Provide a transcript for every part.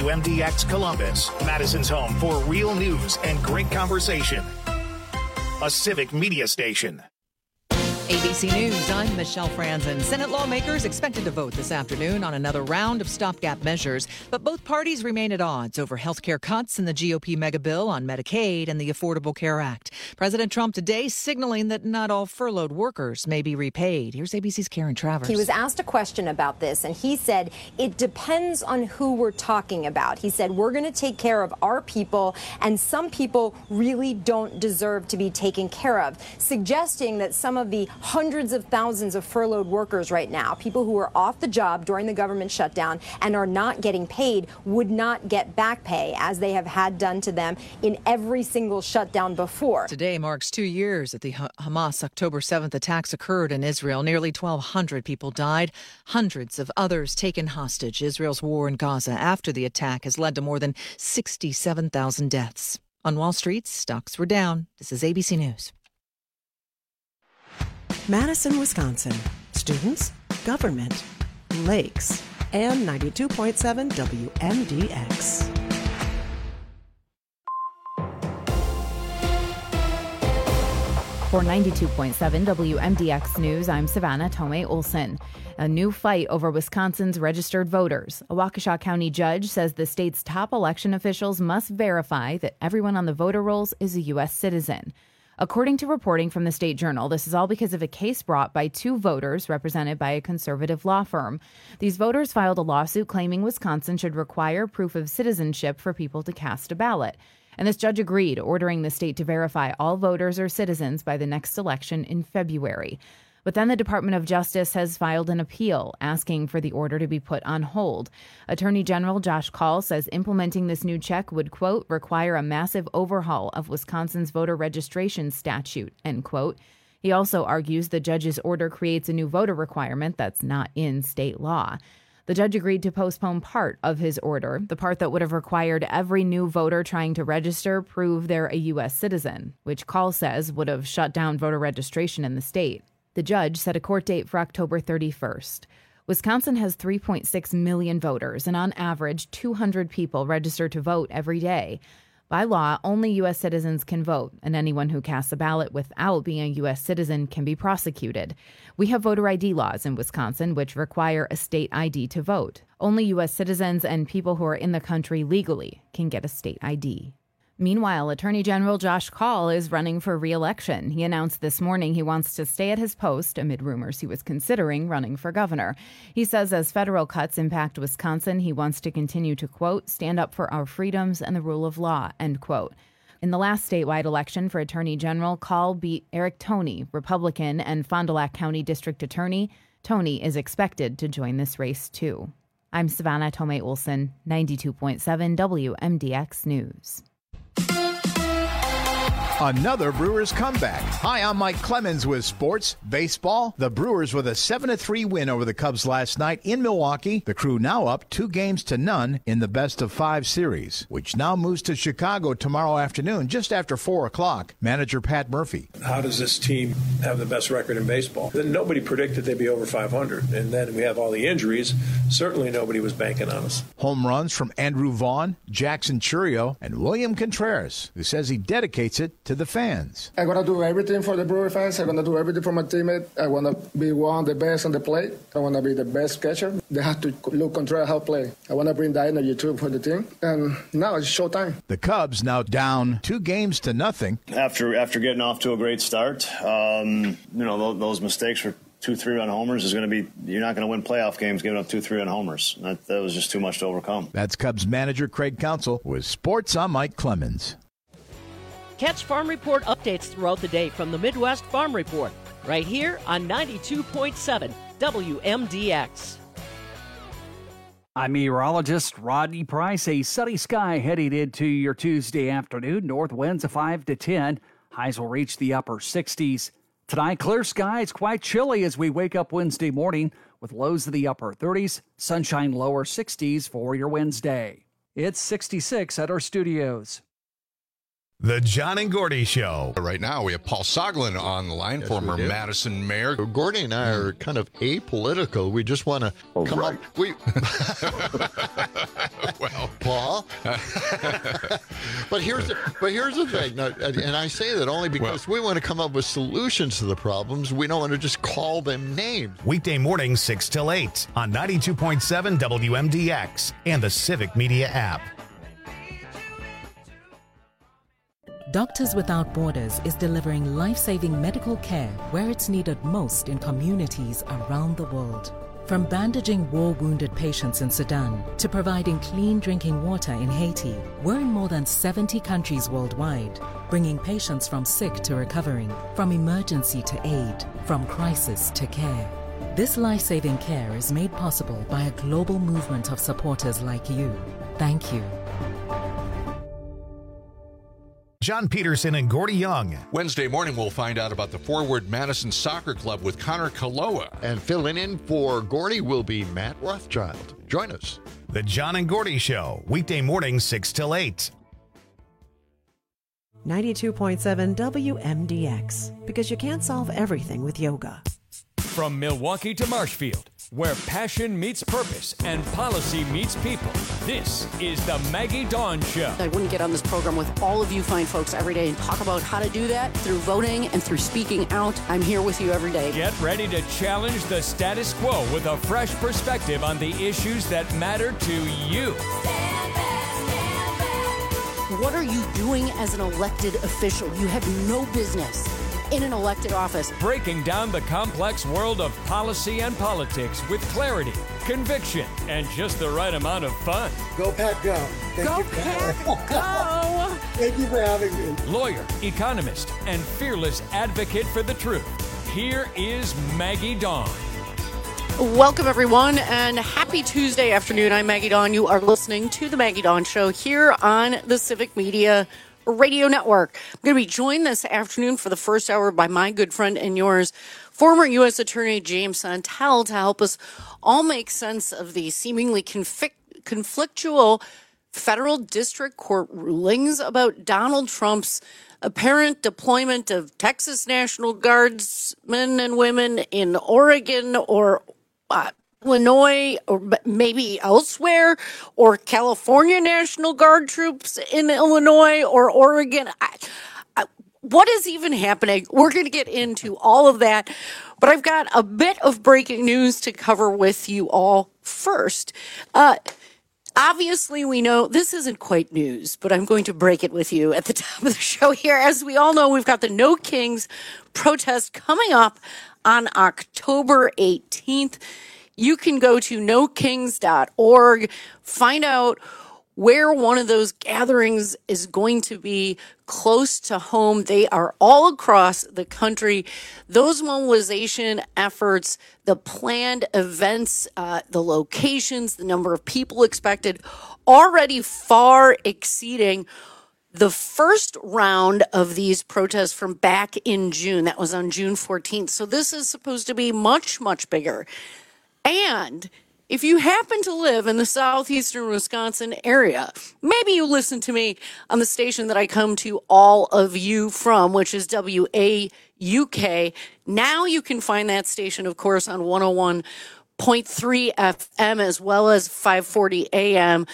WMDX Columbus, Madison's home for real news and great conversation. A civic media station. ABC News, I'm Michelle Franzen. Senate lawmakers expected to vote this afternoon on another round of stopgap measures, but both parties remain at odds over health care cuts in the GOP mega bill on Medicaid and the Affordable Care Act. President Trump today signaling that not all furloughed workers may be repaid. Here's ABC's Karen Travers. He was asked a question about this, and he said it depends on who we're talking about. He said we're going to take care of our people, and some people really don't deserve to be taken care of, suggesting that some of the hundreds of thousands of furloughed workers right now, people who are off the job during the government shutdown and are not getting paid, would not get back pay, as they have had done to them in every single shutdown before. Today marks 2 years that the Hamas October 7th attacks occurred in Israel. Nearly 1,200 people died, hundreds of others taken hostage. Israel's war in Gaza after the attack has led to more than 67,000 deaths. On Wall Street, stocks were down. This is ABC News. Madison, Wisconsin. Students, government, lakes, and 92.7 WMDX. For 92.7 WMDX News, I'm Savannah Tomei Olson. A new fight over Wisconsin's registered voters. A Waukesha County judge says the state's top election officials must verify that everyone on the voter rolls is a U.S. citizen. According to reporting from the State Journal, this is all because of a case brought by two voters represented by a conservative law firm. These voters filed a lawsuit claiming Wisconsin should require proof of citizenship for people to cast a ballot. And this judge agreed, ordering the state to verify all voters are citizens by the next election in February. But then the Department of Justice has filed an appeal, asking for the order to be put on hold. Attorney General Josh Kaul says implementing this new check would, quote, require a massive overhaul of Wisconsin's voter registration statute, end quote. He also argues the judge's order creates a new voter requirement that's not in state law. The judge agreed to postpone part of his order, the part that would have required every new voter trying to register prove they're a U.S. citizen, which Kaul says would have shut down voter registration in the state. The judge set a court date for October 31st. Wisconsin has 3.6 million voters, and on average, 200 people register to vote every day. By law, only U.S. citizens can vote, and anyone who casts a ballot without being a U.S. citizen can be prosecuted. We have voter ID laws in Wisconsin, which require a state ID to vote. Only U.S. citizens and people who are in the country legally can get a state ID. Meanwhile, Attorney General Josh Kaul is running for re-election. He announced this morning he wants to stay at his post amid rumors he was considering running for governor. He says as federal cuts impact Wisconsin, he wants to continue to, quote, stand up for our freedoms and the rule of law, end quote. In the last statewide election for Attorney General, Kaul beat Eric Toney, Republican and Fond du Lac County District Attorney. Toney is expected to join this race, too. I'm Savannah Tomei Olson, 92.7 WMDX News. Another Brewers comeback. Hi, I'm Mike Clemens with Sports Baseball. The Brewers with a 7-3 win over the Cubs last night in Milwaukee. The Crew now up 2-0 in the best-of-5 series, which now moves to Chicago tomorrow afternoon, just after 4 o'clock. Manager Pat Murphy. How does this team have the best record in baseball? Nobody predicted they'd be over 500, and then we have all the injuries. Certainly nobody was banking on us. Home runs from Andrew Vaughn, Jackson Churio, and William Contreras, who says he dedicates it to the fans. I'm going to do everything for the Brewer fans. I'm going to do everything for my teammate. I want to be one of the best on the plate. I want to be the best catcher. They have to look Contreras how to play. I want to bring that energy too for the team. And now it's showtime. The Cubs now down 2-0. After getting off to a great start, those mistakes for 2 3-run homers is going to be, you're not going to win playoff games giving up 2 3-run homers. That was just too much to overcome. That's Cubs manager Craig Counsell with Sports. I'm Mike Clemens. Catch Farm Report updates throughout the day from the Midwest Farm Report, right here on 92.7 WMDX. I'm meteorologist Rodney Price. A sunny sky heading into your Tuesday afternoon. North winds of 5 to 10. Highs will reach the upper 60s. Tonight, clear skies, quite chilly as we wake up Wednesday morning with lows in the upper 30s, sunshine lower 60s for your Wednesday. It's 66 at our studios. The John and Gordy Show. Right now, we have Paul Soglin on the line, former Madison mayor. Gordy and I are kind of apolitical. We just want to come up. Well, Paul. But here's the thing, and I say that only because we want to come up with solutions to the problems. We don't want to just call them names. Weekday mornings 6 till 8 on 92.7 WMDX and the Civic Media app. Doctors Without Borders is delivering life-saving medical care where it's needed most in communities around the world. From bandaging war-wounded patients in Sudan to providing clean drinking water in Haiti, we're in more than 70 countries worldwide, bringing patients from sick to recovering, from emergency to aid, from crisis to care. This life-saving care is made possible by a global movement of supporters like you. Thank you. John Peterson and Gordy Young. Wednesday morning, we'll find out about the Forward Madison Soccer Club with Connor Kaloa. And filling in for Gordy will be Matt Rothschild. Join us. The John and Gordy Show, weekday mornings 6 till 8. 92.7 WMDX, because you can't solve everything with yoga. From Milwaukee to Marshfield, where passion meets purpose and policy meets people, this is the Maggie Dawn Show. I wouldn't get on this program with all of you fine folks every day and talk about how to do that through voting and through speaking out. I'm here with you every day. Get ready to challenge the status quo with a fresh perspective on the issues that matter to you. What are you doing as an elected official? You have no business in an elected office. Breaking down the complex world of policy and politics with clarity, conviction, and just the right amount of fun. Go Pat, go. Go Pat, go. Thank you for having me. Lawyer, economist, and fearless advocate for the truth. Here is Maggie Dawn. Welcome, everyone, and happy Tuesday afternoon. I'm Maggie Dawn. You are listening to The Maggie Dawn Show here on the Civic Media Radio Network. I'm going to be joined this afternoon for the first hour by my good friend and yours, former U.S. Attorney James Santel, to help us all make sense of the seemingly conflictual federal district court rulings about Donald Trump's apparent deployment of Texas National Guardsmen and women in Oregon or Illinois, or maybe elsewhere, or California National Guard troops in Illinois or Oregon. What is even happening? We're going to get into all of that, but I've got a bit of breaking news to cover with you all first. Obviously, we know this isn't quite news, but I'm going to break it with you at the top of the show here. As we all know, we've got the No Kings protest coming up on October 18th. You can go to nokings.org, find out where one of those gatherings is going to be close to home. They are all across the country. Those mobilization efforts, the planned events, the locations, the number of people expected, already far exceeding the first round of these protests from back in June. That was on June 14th. So this is supposed to be much, much bigger. And if you happen to live in the southeastern Wisconsin area, maybe you listen to me on the station that I come to all of you from, which is WAUK. Now you can find that station, of course, on 101.3 FM as well as 540 AM.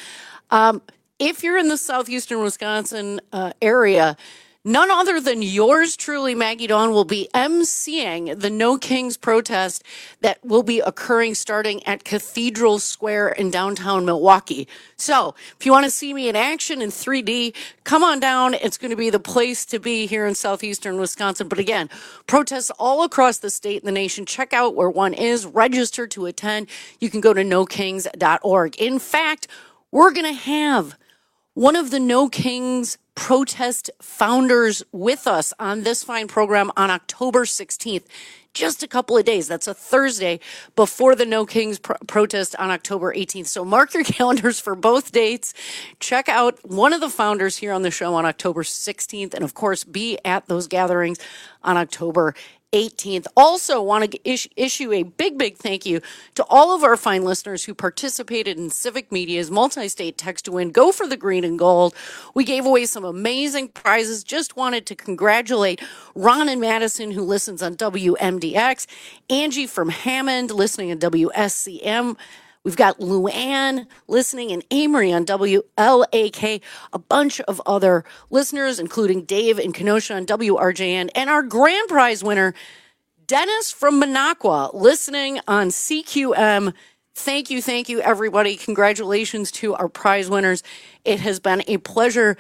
If you're in the southeastern Wisconsin area, none other than yours truly, Maggie Dawn, will be emceeing the No Kings protest that will be occurring starting at Cathedral Square in downtown Milwaukee. So if you want to see me in action in 3D, come on down. It's going to be the place to be here in southeastern Wisconsin. But again, protests all across the state and the nation. Check out where one is. Register to attend. You can go to nokings.org. In fact, we're going to have one of the No Kings protest founders with us on this fine program on October 16th. Just a couple of days. That's a Thursday before the No Kings protest on October 18th. So mark your calendars for both dates. Check out one of the founders here on the show on October 16th. And of course, be at those gatherings on October 18th. Also want to issue a big thank you to all of our fine listeners who participated in Civic Media's multi-state text to win Go for the Green and Gold. We gave away some amazing prizes. Just wanted to congratulate Ron in Madison, who listens on WMDX, Angie from Hammond, listening on WSCM. We've got Luann listening and Amory on WLAK, a bunch of other listeners, including Dave in Kenosha on WRJN, and our grand prize winner, Dennis from Minocqua, listening on CQM. Thank you, everybody. Congratulations to our prize winners. It has been a pleasure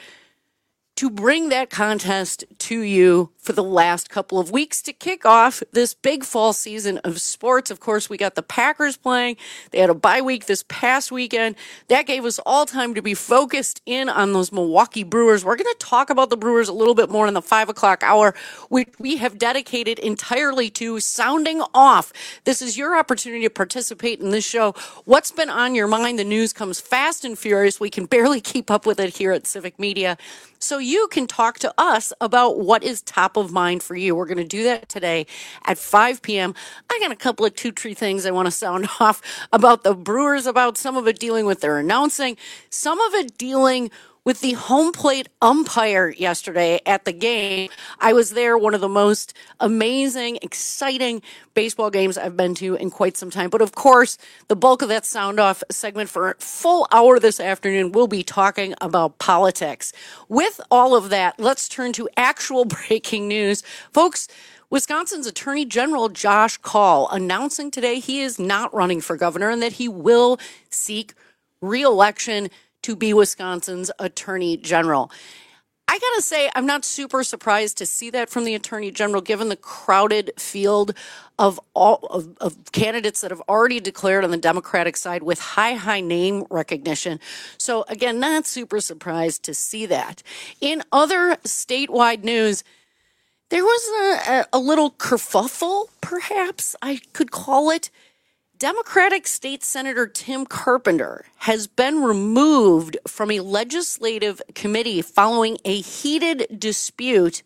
to bring that contest to you for the last couple of weeks to kick off this big fall season of sports. Of course, we got the Packers playing. They had a bye week this past weekend. That gave us all time to be focused in on those Milwaukee Brewers. We're going to talk about the Brewers a little bit more in the 5 o'clock hour, which we have dedicated entirely to sounding off. This is your opportunity to participate in this show. What's been on your mind? The news comes fast and furious. We can barely keep up with it here at Civic Media. So you can talk to us about what is top of mind for you. We're going to do that today at 5 p.m. I got a couple of 2-3 things I want to sound off about the Brewers, about some of it dealing with their announcing, some of it dealing with the home plate umpire yesterday at the game. I was there, one of the most amazing, exciting baseball games I've been to in quite some time. But of course, the bulk of that sound off segment for a full hour this afternoon will be talking about politics. With all of that, let's turn to actual breaking news. Folks, Wisconsin's Attorney General Josh Kaul announcing today he is not running for governor and that he will seek re-election to be Wisconsin's Attorney General. I gotta say, I'm not super surprised to see that from the Attorney General, given the crowded field of candidates that have already declared on the Democratic side with high name recognition. So again, not super surprised to see that. In other statewide news, there was a little kerfuffle, perhaps I could call it. Democratic State Senator Tim Carpenter has been removed from a legislative committee following a heated dispute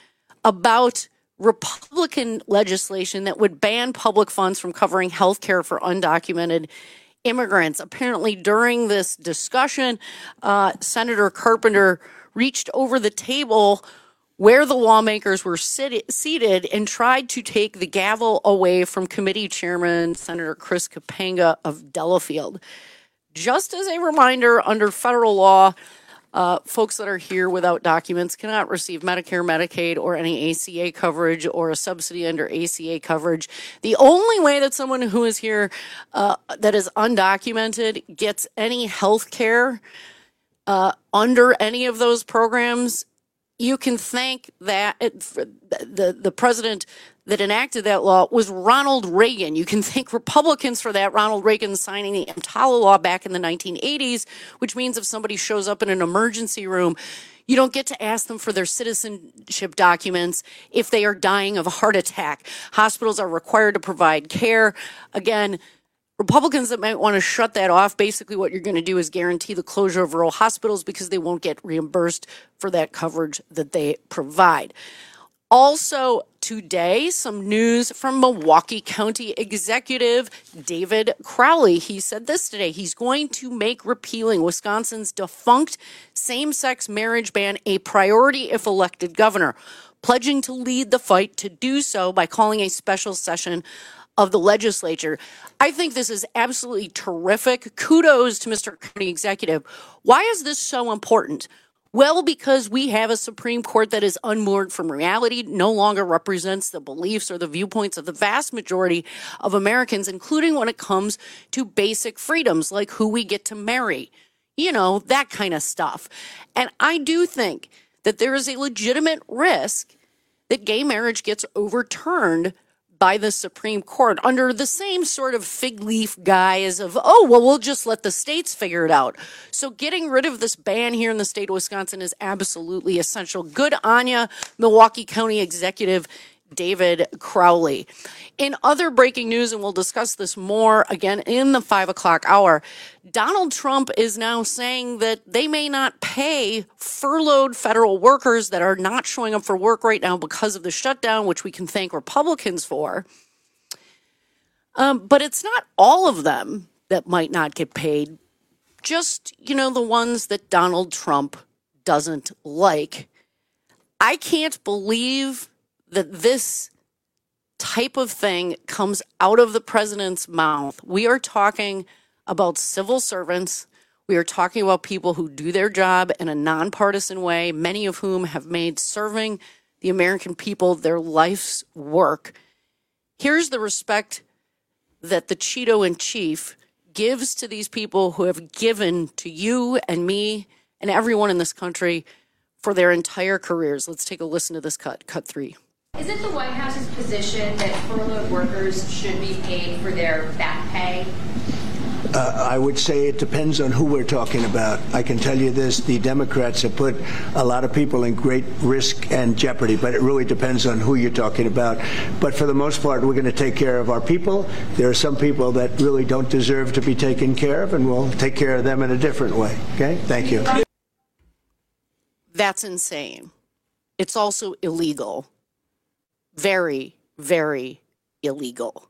about Republican legislation that would ban public funds from covering health care for undocumented immigrants. Apparently, during this discussion, Senator Carpenter reached over the table where the lawmakers were seated and tried to take the gavel away from committee chairman Senator Chris Kapanga of Delafield. Just as a reminder, under federal law, folks that are here without documents cannot receive Medicare, Medicaid, or any ACA coverage or a subsidy under ACA coverage. The only way that someone who is here that is undocumented gets any health care under any of those programs, you can thank that the president that enacted that law was Ronald Reagan. You can thank Republicans for that. Ronald Reagan signing the EMTALA law back in the 1980s, which means if somebody shows up in an emergency room, you don't get to ask them for their citizenship documents if they are dying of a heart attack. Hospitals are required to provide care. Again, Republicans that might want to shut that off, basically what you're going to do is guarantee the closure of rural hospitals because they won't get reimbursed for that coverage that they provide. Also today, some news from Milwaukee County Executive David Crowley. He said this today. He's going to make repealing Wisconsin's defunct same-sex marriage ban a priority if elected governor, pledging to lead the fight to do so by calling a special session of the legislature. I think this is absolutely terrific. Kudos to Mr. County Executive. Why is this so important? Well, because we have a Supreme Court that is unmoored from reality, no longer represents the beliefs or the viewpoints of the vast majority of Americans, including when it comes to basic freedoms like who we get to marry, that kind of stuff. And I do think that there is a legitimate risk that gay marriage gets overturned by the Supreme Court under the same sort of fig leaf guise of, we'll just let the states figure it out. So getting rid of this ban here in the state of Wisconsin is absolutely essential. Good on ya, Milwaukee County Executive David Crowley. In other breaking news, and we'll discuss this more again in the 5 o'clock hour, Donald Trump is now saying that they may not pay furloughed federal workers that are not showing up for work right now because of the shutdown, which we can thank Republicans for. But it's not all of them that might not get paid, just, the ones that Donald Trump doesn't like. I can't believe that this type of thing comes out of the president's mouth. We are talking about civil servants. We are talking about people who do their job in a nonpartisan way, many of whom have made serving the American people their life's work. Here's the respect that the Cheeto-in-Chief gives to these people who have given to you and me and everyone in this country for their entire careers. Let's take a listen to this cut 3. Is it the White House's position that furloughed workers should be paid for their back pay? I would say it depends on who we're talking about. I can tell you this, the Democrats have put a lot of people in great risk and jeopardy, but it really depends on who you're talking about. But for the most part, we're going to take care of our people. There are some people that really don't deserve to be taken care of, and we'll take care of them in a different way. Okay? Thank you. That's insane. It's also illegal. Very, very illegal.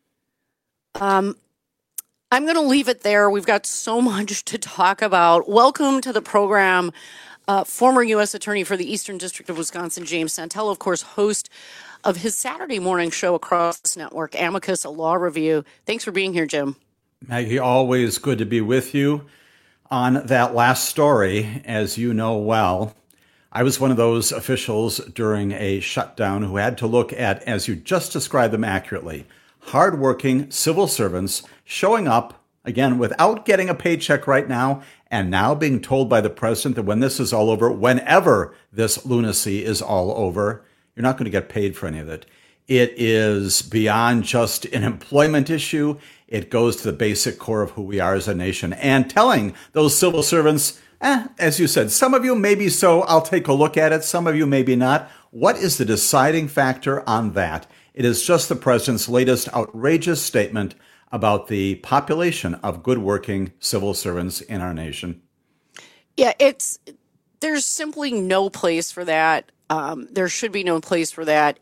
I'm going to leave it there. We've got so much to talk about. Welcome to the program, former U.S. Attorney for the Eastern District of Wisconsin, James Santel, of course, host of his Saturday morning show across this network, Amicus, a Law Review. Thanks for being here, Jim. Maggie, always good to be with you. On that last story, as you know well, I was one of those officials during a shutdown who had to look at, as you just described them accurately, hardworking civil servants showing up, again, without getting a paycheck right now, and now being told by the president that when this is all over, whenever this lunacy is all over, you're not going to get paid for any of it. It is beyond just an employment issue. It goes to the basic core of who we are as a nation. And telling those civil servants, as you said, some of you maybe so, I'll take a look at it. Some of you maybe not. What is the deciding factor on that? It is just the president's latest outrageous statement about the population of good working civil servants in our nation. Yeah, there's simply no place for that. There should be no place for that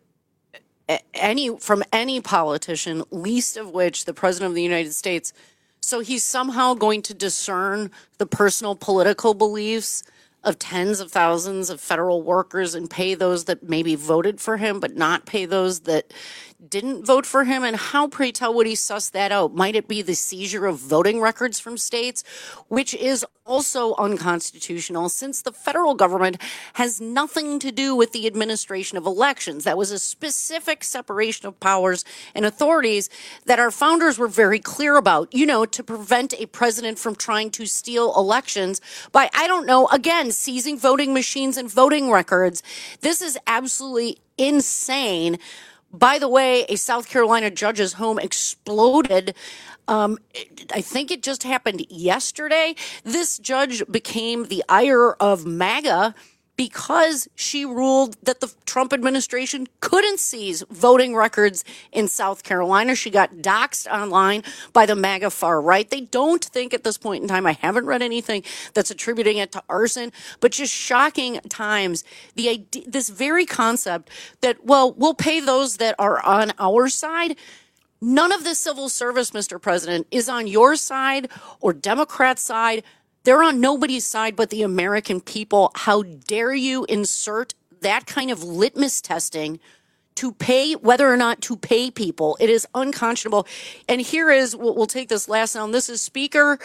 from any politician, least of which the president of the United States. So he's somehow going to discern the personal political beliefs of tens of thousands of federal workers and pay those that maybe voted for him, but not pay those that didn't vote for him. And how, pray tell, would he suss that out? Might it be the seizure of voting records from states, which is also unconstitutional since the federal government has nothing to do with the administration of elections? That was a specific separation of powers and authorities that our founders were very clear about, to prevent a president from trying to steal elections by, again, seizing voting machines and voting records. This is absolutely insane. By the way, a South Carolina judge's home exploded. I think it just happened yesterday. This judge became the ire of MAGA because she ruled that the Trump administration couldn't seize voting records in South Carolina. She got doxxed online by the MAGA far right. They don't think at this point in time, I haven't read anything that's attributing it to arson, but just shocking times. This very concept that, we'll pay those that are on our side. None of the civil service, Mr. President, is on your side or Democrat side. They're on nobody's side but the American people. How dare you insert that kind of litmus testing to pay, whether or not to pay people? It is unconscionable. And here is, we'll take this last sound. This is Speaker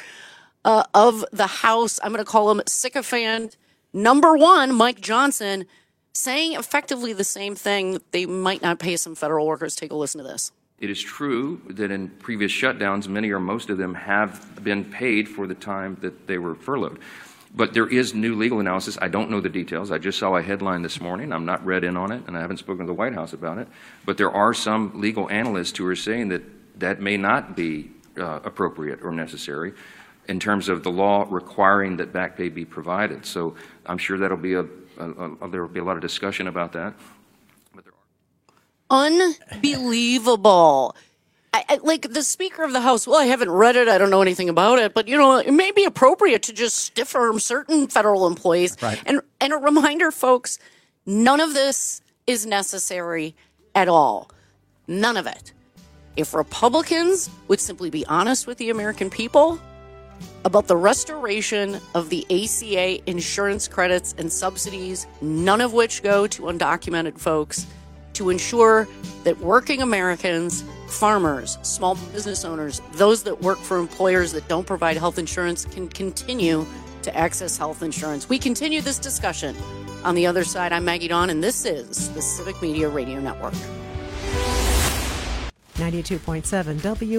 of the House. I'm going to call him sycophant number 1, Mike Johnson, saying effectively the same thing. They might not pay some federal workers. Take a listen to this. It is true that in previous shutdowns, many or most of them have been paid for the time that they were furloughed. But there is new legal analysis. I don't know the details. I just saw a headline this morning. I'm not read in on it, and I haven't spoken to the White House about it. But there are some legal analysts who are saying that that may not be appropriate or necessary in terms of the law requiring that back pay be provided. So I'm sure that'll be there will be a lot of discussion about that. Unbelievable. Like the Speaker of the House, I haven't read it, I don't know anything about it, but, it may be appropriate to just stiff arm certain federal employees. Right. And a reminder, folks, none of this is necessary at all. None of it. If Republicans would simply be honest with the American people, about the restoration of the ACA insurance credits and subsidies, none of which go to undocumented folks, to ensure that working Americans, farmers, small business owners, those that work for employers that don't provide health insurance can continue to access health insurance. We continue this discussion on the other side. I'm Maggie Dawn, and this is the Civic Media Radio Network. 92.7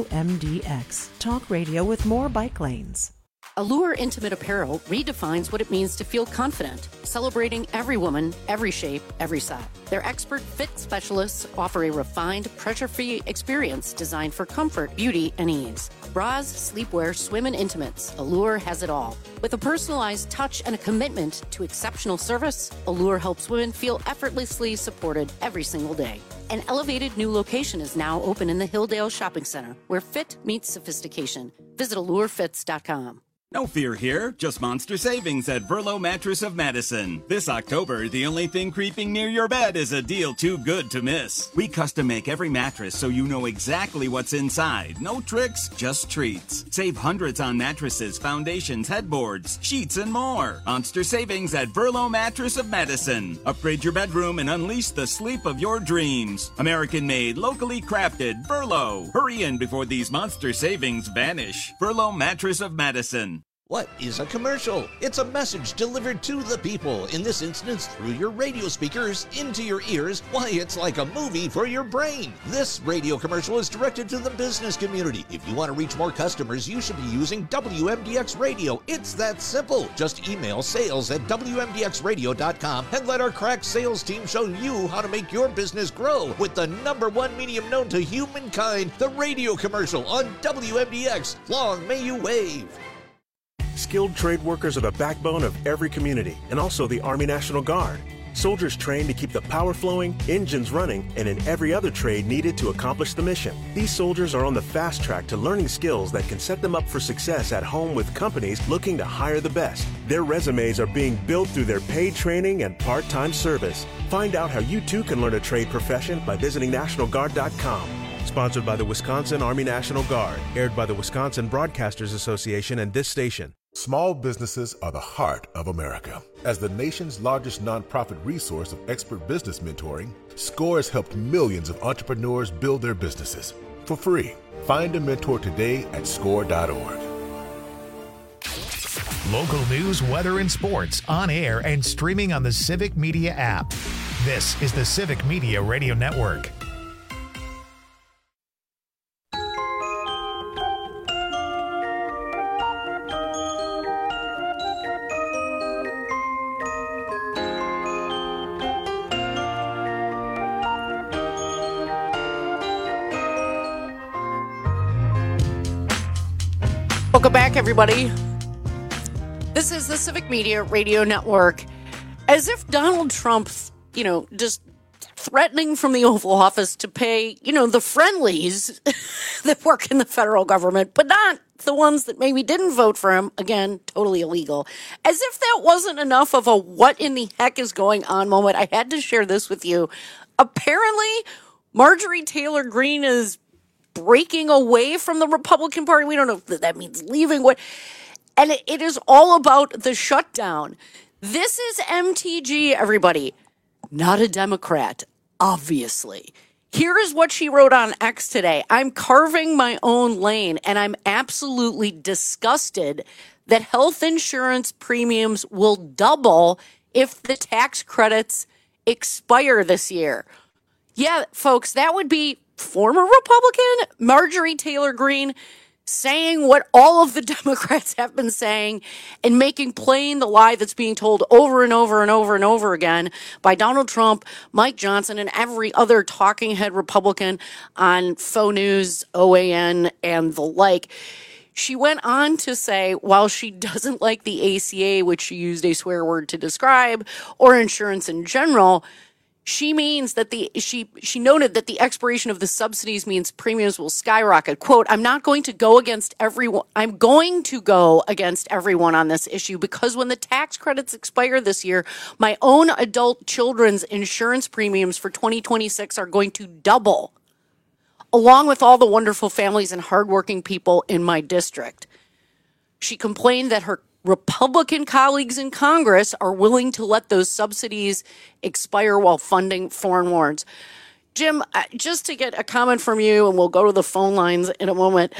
WMDX. Talk radio with more bike lanes. Allure Intimate Apparel redefines what it means to feel confident, celebrating every woman, every shape, every size. Their expert fit specialists offer a refined, pressure-free experience designed for comfort, beauty, and ease. Bras, sleepwear, swim, and intimates, Allure has it all. With a personalized touch and a commitment to exceptional service, Allure helps women feel effortlessly supported every single day. An elevated new location is now open in the Hilldale Shopping Center, where fit meets sophistication. Visit AllureFits.com. No fear here, just monster savings at Verlo Mattress of Madison. This October, the only thing creeping near your bed is a deal too good to miss. We custom make every mattress so you know exactly what's inside. No tricks, just treats. Save hundreds on mattresses, foundations, headboards, sheets, and more. Monster savings at Verlo Mattress of Madison. Upgrade your bedroom and unleash the sleep of your dreams. American made, locally crafted, Verlo. Hurry in before these monster savings vanish. Verlo Mattress of Madison. What is a commercial? It's a message delivered to the people, in this instance through your radio speakers, into your ears. Why, it's like a movie for your brain. This radio commercial is directed to the business community. If you want to reach more customers, you should be using WMDX Radio. It's that simple. Just email sales@WMDXradio.com and let our crack sales team show you how to make your business grow with the #1 medium known to humankind, the radio commercial on WMDX. Long may you wave. Skilled trade workers are the backbone of every community, and also the Army National Guard. Soldiers trained to keep the power flowing, engines running, and in every other trade needed to accomplish the mission. These soldiers are on the fast track to learning skills that can set them up for success at home with companies looking to hire the best. Their resumes are being built through their paid training and part-time service. Find out how you too can learn a trade profession by visiting NationalGuard.com. Sponsored by the Wisconsin Army National Guard. Aired by the Wisconsin Broadcasters Association and this station. Small businesses are the heart of America. As the nation's largest nonprofit resource of expert business mentoring, SCORE has helped millions of entrepreneurs build their businesses for free. Find a mentor today at score.org. Local news, weather, and sports on air and streaming on the Civic Media app. This is the Civic Media Radio Network. Welcome back, everybody. This is the Civic Media Radio Network. As if Donald Trump, just threatening from the Oval Office to pay, the friendlies that work in the federal government, but not the ones that maybe didn't vote for him. Again, totally illegal. As if that wasn't enough of a what in the heck is going on moment, I had to share this with you. Apparently, Marjorie Taylor Greene is breaking away from the Republican Party. We don't know if that means leaving. And it is all about the shutdown. This is MTG, everybody. Not a Democrat, obviously. Here is what she wrote on X today. I'm carving my own lane, and I'm absolutely disgusted that health insurance premiums will double if the tax credits expire this year. Yeah, folks, that would be former Republican Marjorie Taylor Greene saying what all of the Democrats have been saying and making plain the lie that's being told over and over and over and over again by Donald Trump, Mike Johnson, and every other talking head Republican on Faux News, OAN, and the like. She went on to say, while she doesn't like the ACA, which she used a swear word to describe, or insurance in general, she means that she noted that the expiration of the subsidies means premiums will skyrocket. Quote, I'm going to go against everyone on this issue because when the tax credits expire this year, my own adult children's insurance premiums for 2026 are going to double, along with all the wonderful families and hardworking people in my district. She complained that her Republican colleagues in Congress are willing to let those subsidies expire while funding foreign wars. Jim, just to get a comment from you, and we'll go to the phone lines in a moment.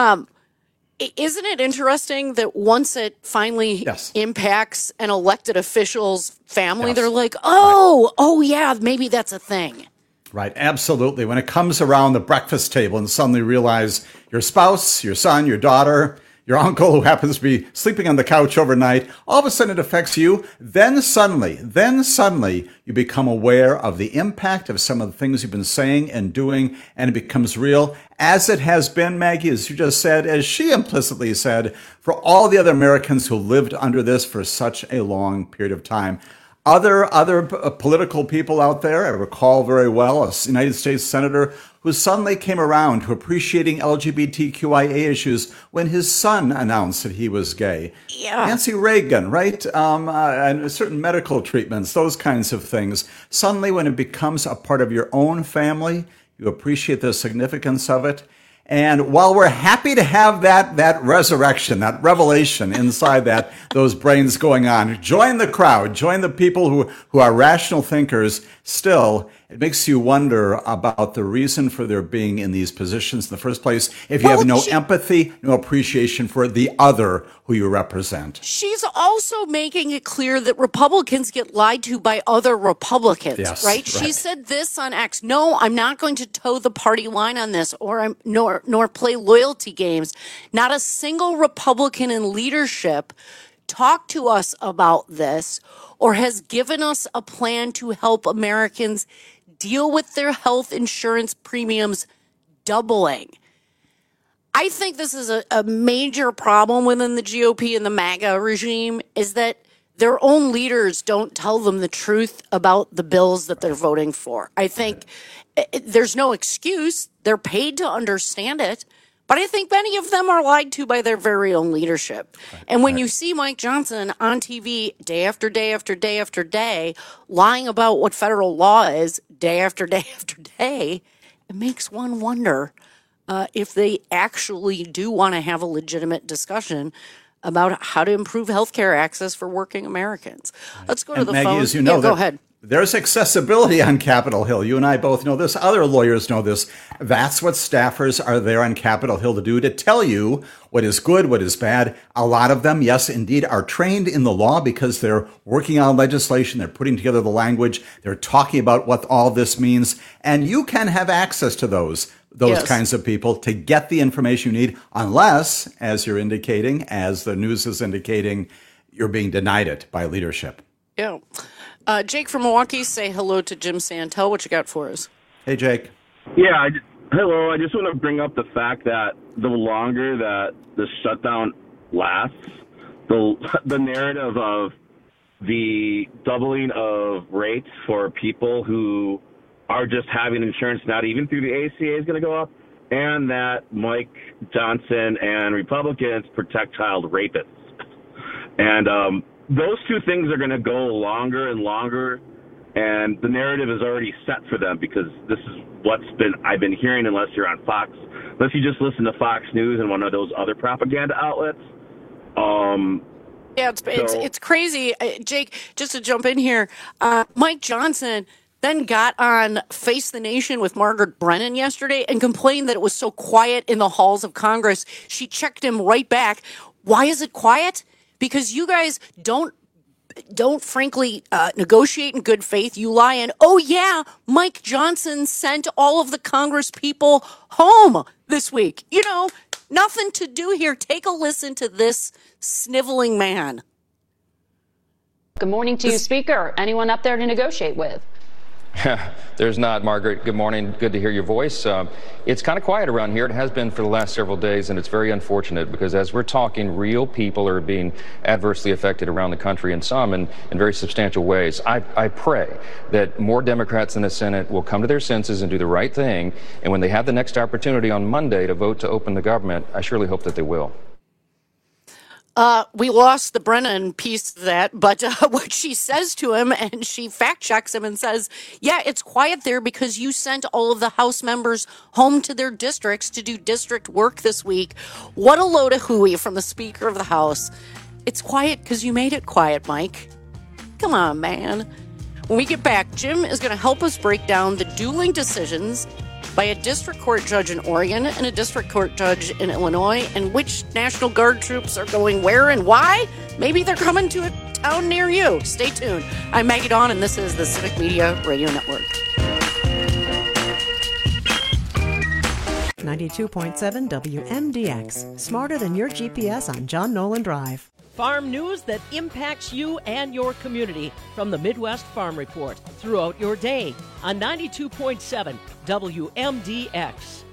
Isn't it interesting that once it finally impacts an elected official's family, they're like, oh, yeah, maybe that's a thing. Right, absolutely. When it comes around the breakfast table and suddenly realize your spouse, your son, your daughter, your uncle who happens to be sleeping on the couch overnight, all of a sudden it affects you. Then suddenly you become aware of the impact of some of the things you've been saying and doing, and it becomes real, as it has been, Maggie, as you just said, as she implicitly said, for all the other Americans who lived under this for such a long period of time. Other political people out there, I recall very well a United States senator who suddenly came around to appreciating LGBTQIA issues when his son announced that he was gay. Yeah. Nancy Reagan, right? And certain medical treatments, those kinds of things. Suddenly, when it becomes a part of your own family, you appreciate the significance of it. And while we're happy to have that resurrection, that revelation inside those brains going on, join the crowd, join the people who are rational thinkers. Still, it makes you wonder about the reason for their being in these positions in the first place if you have no empathy, no appreciation for the other who you represent. She's also making it clear that Republicans get lied to by other Republicans, right? She said this on X. No, I'm not going to toe the party line on this, nor play loyalty games. Not a single Republican in leadership talked to us about this or has given us a plan to help Americans deal with their health insurance premiums doubling. I think this is a major problem within the GOP and the MAGA regime, is that their own leaders don't tell them the truth about the bills that they're voting for. I think there's no excuse. They're paid to understand it. But I think many of them are lied to by their very own leadership. And when you see Mike Johnson on TV day after day after day after day lying about what federal law is day after day after day, it makes one wonder if they actually do want to have a legitimate discussion about how to improve healthcare access for working Americans. Let's go to the Maggie, phone. As you know, go ahead. There's accessibility on Capitol Hill. You and I both know this. Other lawyers know this. That's what staffers are there on Capitol Hill to do, to tell you what is good, what is bad. A lot of them, yes, indeed, are trained in the law because they're working on legislation. They're putting together the language. They're talking about what all this means. And you can have access to those kinds of people to get the information you need, unless, as you're indicating, as the news is indicating, you're being denied it by leadership. Yeah. Jake from Milwaukee, say hello to Jim Santel. What you got for us? Hey, Jake. Yeah, hello. I just want to bring up the fact that the longer that the shutdown lasts, the narrative of the doubling of rates for people who are just having insurance, not even through the ACA, is going to go up, and that Mike Johnson and Republicans protect child rapists. And those two things are going to go longer and longer, and the narrative is already set for them because this is I've been hearing, unless you're on Fox, unless you just listen to Fox News and one of those other propaganda outlets. Yeah, it's crazy. Jake, just to jump in here, Mike Johnson then got on Face the Nation with Margaret Brennan yesterday and complained that it was so quiet in the halls of Congress. She checked him right back. Why is it quiet? Because you guys don't frankly negotiate in good faith. You lie and, oh yeah, Mike Johnson sent all of the Congress people home this week. You know, nothing to do here. Take a listen to this sniveling man. Good morning to you, Speaker. Anyone up there to negotiate with? There's not, Margaret. Good morning. Good to hear your voice. It's kind of quiet around here. It has been for the last several days, and it's very unfortunate because as we're talking, real people are being adversely affected around the country, and some in very substantial ways. I pray that more Democrats in the Senate will come to their senses and do the right thing, and when they have the next opportunity on Monday to vote to open the government, I surely hope that they will. We lost the Brennan piece of that, but what she says to him, and she fact checks him and says, yeah, it's quiet there because you sent all of the House members home to their districts to do district work this week. What a load of hooey from the Speaker of the House. It's quiet because you made it quiet, Mike. Come on, man. When we get back, Jim is going to help us break down the dueling decisions by a district court judge in Oregon and a district court judge in Illinois, and which National Guard troops are going where and why. Maybe they're coming to a town near you. Stay tuned. I'm Maggie Dawn, and this is the Civic Media Radio Network. 92.7 WMDX. Smarter than your GPS on John Nolan Drive. Farm news that impacts you and your community from the Midwest Farm Report throughout your day on 92.7 WMDX.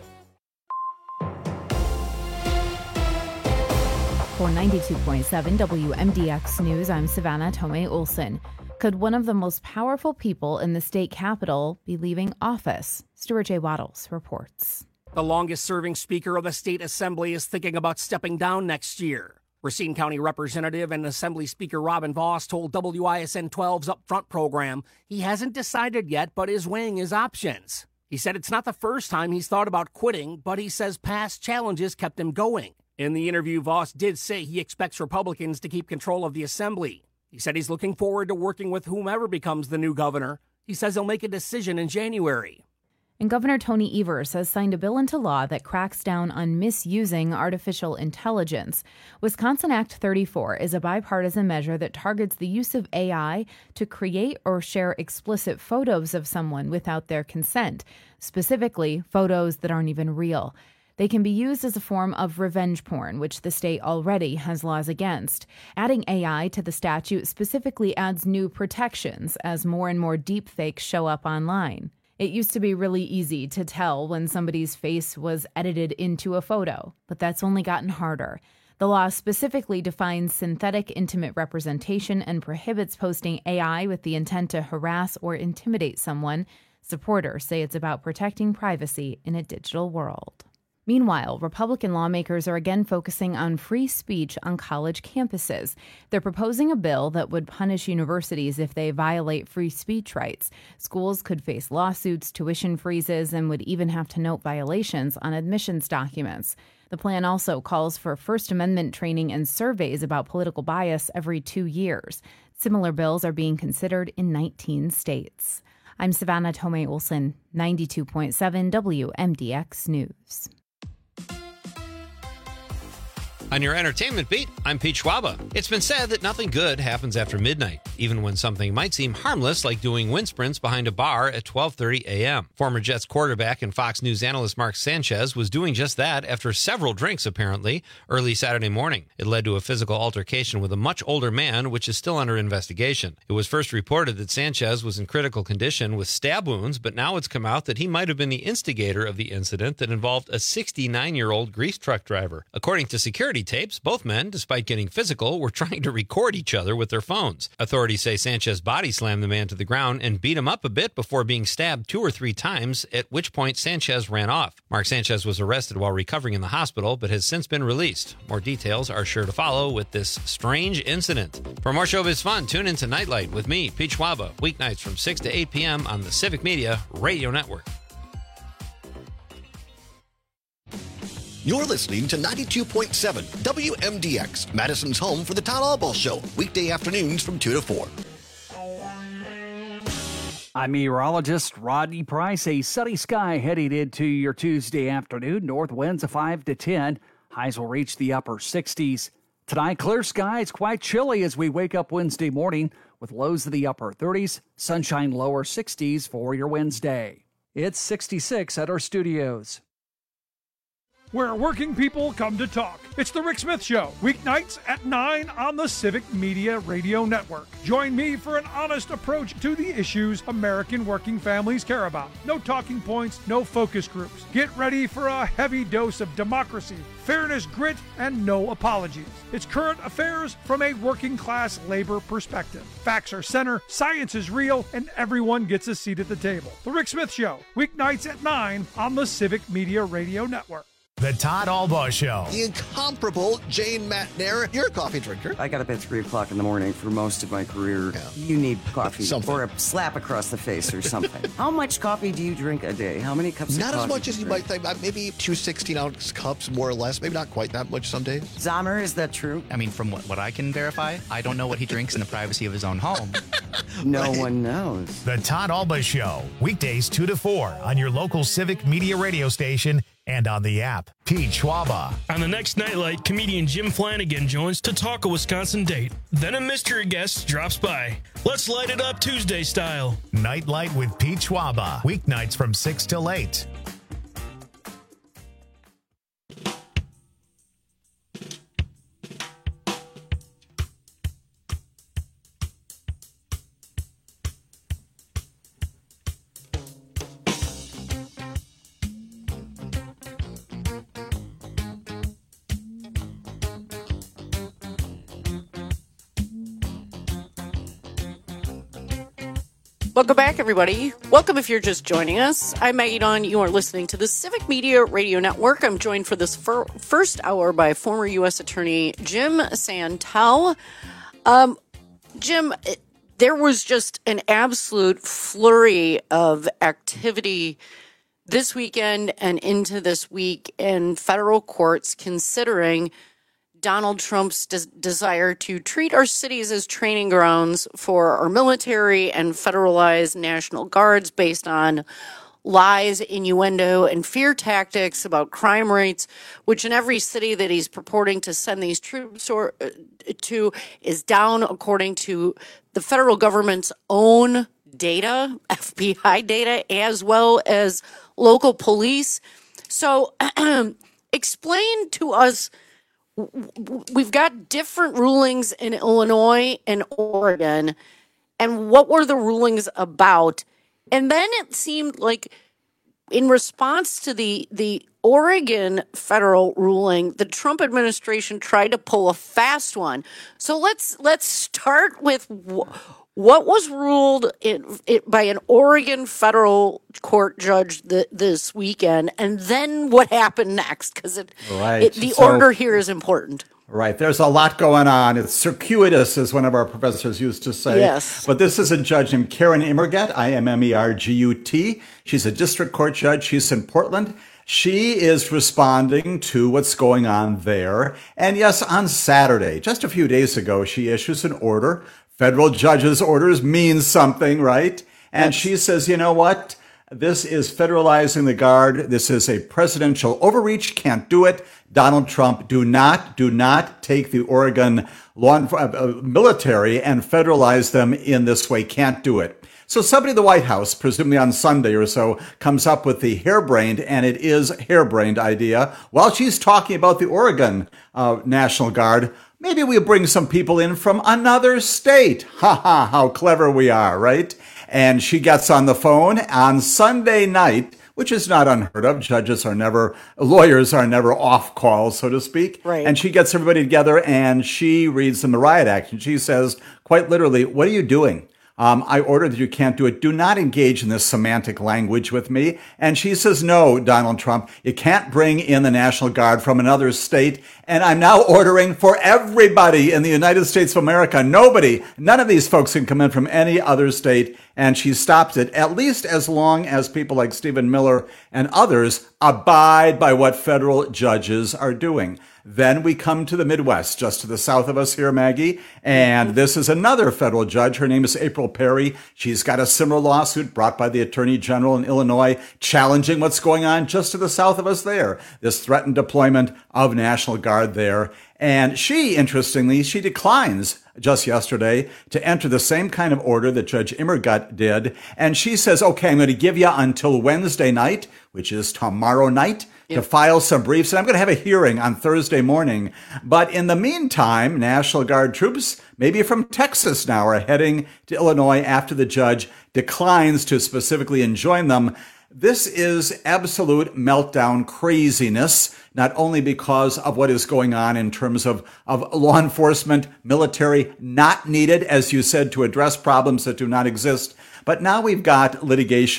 For 92.7 WMDX News, I'm Savannah Tomei Olson. Could one of the most powerful people in the state capitol be leaving office? Stuart J. Waddles reports. The longest-serving Speaker of the State Assembly is thinking about stepping down next year. Racine County Representative and Assembly Speaker Robin Vos told WISN 12's Upfront program he hasn't decided yet but is weighing his options. He said it's not the first time he's thought about quitting, but he says past challenges kept him going. In the interview, Vos did say he expects Republicans to keep control of the Assembly. He said he's looking forward to working with whomever becomes the new governor. He says he'll make a decision in January. And Governor Tony Evers has signed a bill into law that cracks down on misusing artificial intelligence. Wisconsin Act 34 is a bipartisan measure that targets the use of AI to create or share explicit photos of someone without their consent, specifically photos that aren't even real. They can be used as a form of revenge porn, which the state already has laws against. Adding AI to the statute specifically adds new protections as more and more deepfakes show up online. It used to be really easy to tell when somebody's face was edited into a photo, but that's only gotten harder. The law specifically defines synthetic intimate representation and prohibits posting AI with the intent to harass or intimidate someone. Supporters say it's about protecting privacy in a digital world. Meanwhile, Republican lawmakers are again focusing on free speech on college campuses. They're proposing a bill that would punish universities if they violate free speech rights. Schools could face lawsuits, tuition freezes, and would even have to note violations on admissions documents. The plan also calls for First Amendment training and surveys about political bias every 2 years. Similar bills are being considered in 19 states. I'm Savannah Tomei Olson, 92.7 WMDX News. On your entertainment beat, I'm Pete Schwaba. It's been said that nothing good happens after midnight, even when something might seem harmless like doing wind sprints behind a bar at 12:30 a.m. Former Jets quarterback and Fox News analyst Mark Sanchez was doing just that after several drinks, apparently, early Saturday morning. It led to a physical altercation with a much older man, which is still under investigation. It was first reported that Sanchez was in critical condition with stab wounds, but now it's come out that he might have been the instigator of the incident that involved a 69-year-old grease truck driver. According to security tapes, both men, despite getting physical, were trying to record each other with their phones. Authorities say Sanchez body slammed the man to the ground and beat him up a bit before being stabbed 2 or 3 times, at which point Sanchez ran off. Mark Sanchez was arrested while recovering in the hospital, but has since been released. More details are sure to follow with this strange incident. For more showbiz fun, tune into Nightlight with me, Pete Schwaba, weeknights from 6 to 8 p.m. on the Civic Media Radio Network. You're listening to 92.7 WMDX, Madison's home for the Todd Albaugh Show, weekday afternoons from 2 to 4. I'm meteorologist Rodney Price. A sunny sky heading into your Tuesday afternoon. North winds of 5 to 10. Highs will reach the upper 60s. Tonight, clear skies, quite chilly as we wake up Wednesday morning with lows of the upper 30s, sunshine lower 60s for your Wednesday. It's 66 at our studios. Where working people come to talk. It's the Rick Smith Show, weeknights at 9 on the Civic Media Radio Network. Join me for an honest approach to the issues American working families care about. No talking points, no focus groups. Get ready for a heavy dose of democracy, fairness, grit, and no apologies. It's current affairs from a working class labor perspective. Facts are center, science is real, and everyone gets a seat at the table. The Rick Smith Show, weeknights at 9 on the Civic Media Radio Network. The Todd Albaugh Show. The incomparable Jane Matner. You're a coffee drinker. I got up at 3 o'clock in the morning for most of my career. Yeah. You need coffee or a slap across the face or something. How much coffee do you drink a day? How many cups of coffee? Not as much as you might think. Maybe 2 16-ounce cups, more or less. Maybe not quite that much some days. Zahmer, is that true? I mean, from what I can verify, I don't know what he drinks in the privacy of his own home. No one knows. The Todd Albaugh Show. Weekdays 2 to 4 on your local Civic Media radio station and on the app. Pete Schwaba. On the next Nightlight, comedian Jim Flanagan joins to talk a Wisconsin date. Then a mystery guest drops by. Let's light it up Tuesday style. Nightlight with Pete Schwaba. Weeknights from 6 till 8. Welcome back, everybody. Welcome if you're just joining us. I'm Maggie Dawn. You are listening to the Civic Media Radio Network. I'm joined for this first hour by former U.S. Attorney Jim Santel. Jim, there was just an absolute flurry of activity this weekend and into this week in federal courts considering Donald Trump's desire to treat our cities as training grounds for our military and federalized National Guards based on lies, innuendo, and fear tactics about crime rates, which in every city that he's purporting to send these troops to is down according to the federal government's own data, FBI data, as well as local police. So explain to us, we've got different rulings in Illinois and Oregon, and what were the rulings about? And then it seemed like in response to the Oregon federal ruling, the Trump administration tried to pull a fast one. So let's start with what was ruled by an Oregon federal court judge this weekend, and then what happened next, because the order here is important. Right. There's a lot going on. It's circuitous, as one of our professors used to say. Yes. But this is a judge named Karen Immergut, Immergut. She's a district court judge. She's in Portland. She is responding to what's going on there. And yes, on Saturday, just a few days ago, she issues an order. Federal judges' orders mean something, right? And she says, you know what? This is federalizing the Guard. This is a presidential overreach. Can't do it. Donald Trump, do not take the Oregon military and federalize them in this way. Can't do it. So somebody in the White House, presumably on Sunday or so, comes up with the harebrained, and it is harebrained idea, while she's talking about the Oregon National Guard, maybe we'll bring some people in from another state. Ha ha, how clever we are, right? And she gets on the phone on Sunday night, which is not unheard of. Lawyers are never off call, so to speak. Right. And she gets everybody together and she reads them the riot act. And she says, quite literally, what are you doing? I order that you can't do it. Do not engage in this semantic language with me. And she says, no, Donald Trump, you can't bring in the National Guard from another state. And I'm now ordering for everybody in the United States of America. None of these folks can come in from any other state. And she stops it, at least as long as people like Stephen Miller and others abide by what federal judges are doing. Then we come to the Midwest, just to the south of us here, Maggie. And this is another federal judge. Her name is April Perry. She's got a similar lawsuit brought by the Attorney General in Illinois, challenging what's going on just to the south of us there. This threatened deployment of National Guard there. And she, interestingly, she declines just yesterday to enter the same kind of order that Judge Immergut did. And she says, okay, I'm going to give you until Wednesday night, which is tomorrow night, to file some briefs. And I'm going to have a hearing on Thursday morning. But in the meantime, National Guard troops, maybe from Texas now, are heading to Illinois after the judge declines to specifically enjoin them. This is absolute meltdown craziness, not only because of what is going on in terms of law enforcement, military, not needed, as you said, to address problems that do not exist, but now we've got litigation.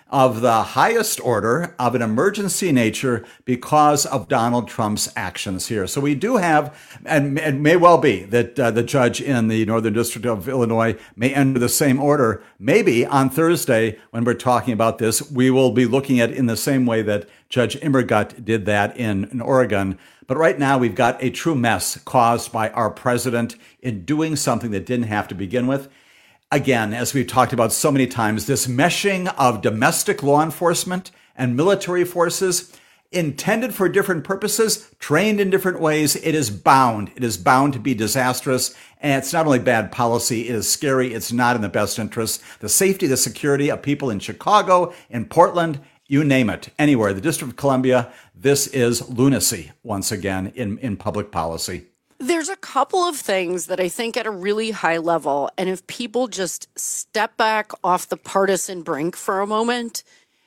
of the highest order of an emergency nature because of Donald Trump's actions here. So we do have, and it may well be that the judge in the Northern District of Illinois may enter the same order. Maybe on Thursday, when we're talking about this, we will be looking at it in the same way that Judge Immergut did that in Oregon. But right now, we've got a true mess caused by our president in doing something that didn't have to begin with. Again, as we've talked about so many times, this meshing of domestic law enforcement and military forces intended for different purposes, trained in different ways, it is bound to be disastrous. And it's not only bad policy, it is scary. It's not in the best interest. The safety, the security of people in Chicago, in Portland, you name it, anywhere, the District of Columbia, this is lunacy once again in public policy. There's a couple of things that I think at a really high level, and if people just step back off the partisan brink for a moment,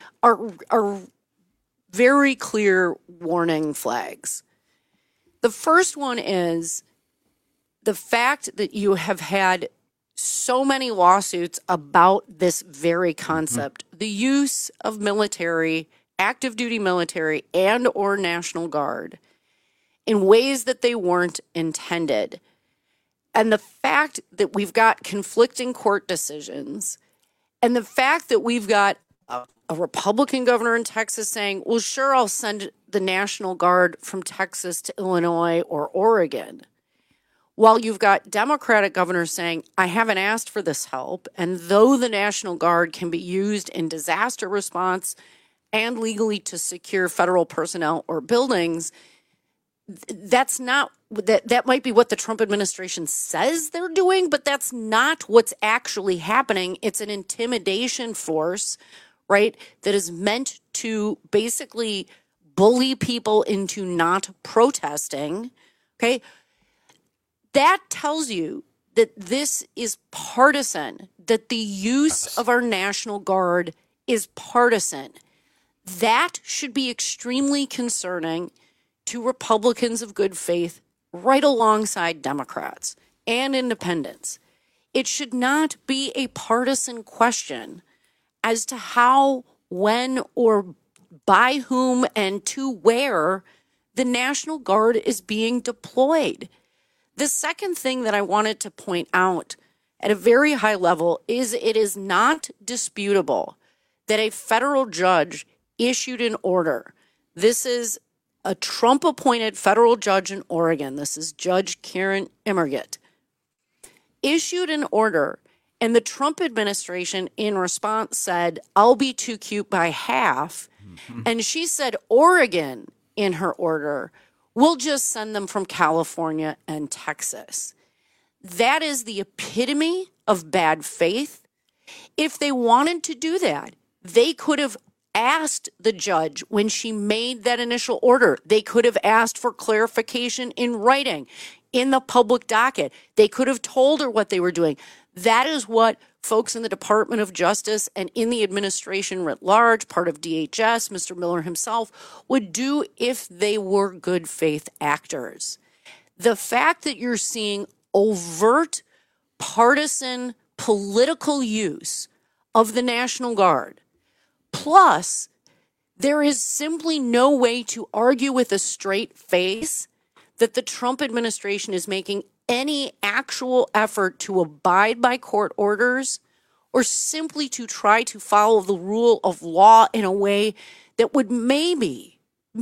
are very clear warning flags. The first one is the fact that you have had so many lawsuits about this very concept, the use of military, active duty military, and or National Guard in ways that they weren't intended. And the fact that we've got conflicting court decisions, and the fact that we've got a Republican governor in Texas saying, well, sure, I'll send the National Guard from Texas to Illinois or Oregon, while you've got Democratic governors saying, I haven't asked for this help, and though the National Guard can be used in disaster response and legally to secure federal personnel or buildings, that's not that might be what the Trump administration says they're doing, but that's not what's actually happening. It's an intimidation force, right, that is meant to basically bully people into not protesting. Okay. That tells you that this is partisan, that the use of our National Guard is partisan. That should be extremely concerning to Republicans of good faith right alongside Democrats and independents. It should not be a partisan question as to how, when, or by whom and to where the National Guard is being deployed. The second thing that I wanted to point out at a very high level is it is not disputable that a federal judge issued an order. This is a Trump-appointed federal judge in Oregon. This is Judge Karen Immergut. Issued an order, and the Trump administration in response said, I'll be too cute by half. And she said Oregon in her order, we'll just send them from California and Texas. That is the epitome of bad faith. If they wanted to do that, they could have asked the judge when she made that initial order. They could have asked for clarification in writing, in the public docket. They could have told her what they were doing. That is what folks in the Department of Justice and in the administration writ large, part of DHS, Mr. Miller himself, would do if they were good faith actors. The fact that you're seeing overt partisan political use of the National Guard, plus there is simply no way to argue with a straight face that the Trump administration is making any actual effort to abide by court orders or simply to try to follow the rule of law in a way that would maybe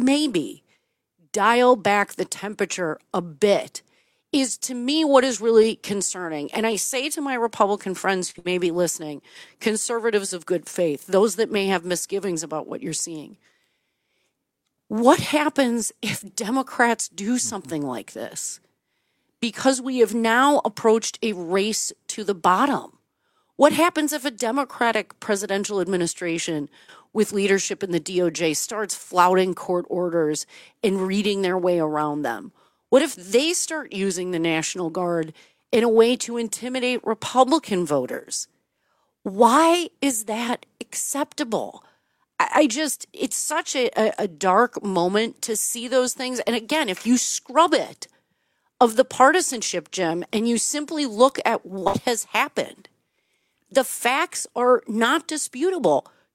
dial back the temperature a bit is, to me, what is really concerning. And I say to my Republican friends who may be listening, conservatives of good faith, those that may have misgivings about what you're seeing, what happens if Democrats do something like this? Because we have now approached a race to the bottom. What happens if a Democratic presidential administration with leadership in the DOJ starts flouting court orders and reading their way around them? What if they start using the National Guard in a way to intimidate Republican voters? Why is that acceptable? It's such a dark moment to see those things. And again, if you scrub it of the partisanship, Jim, and you simply look at what has happened, the facts are not disputable.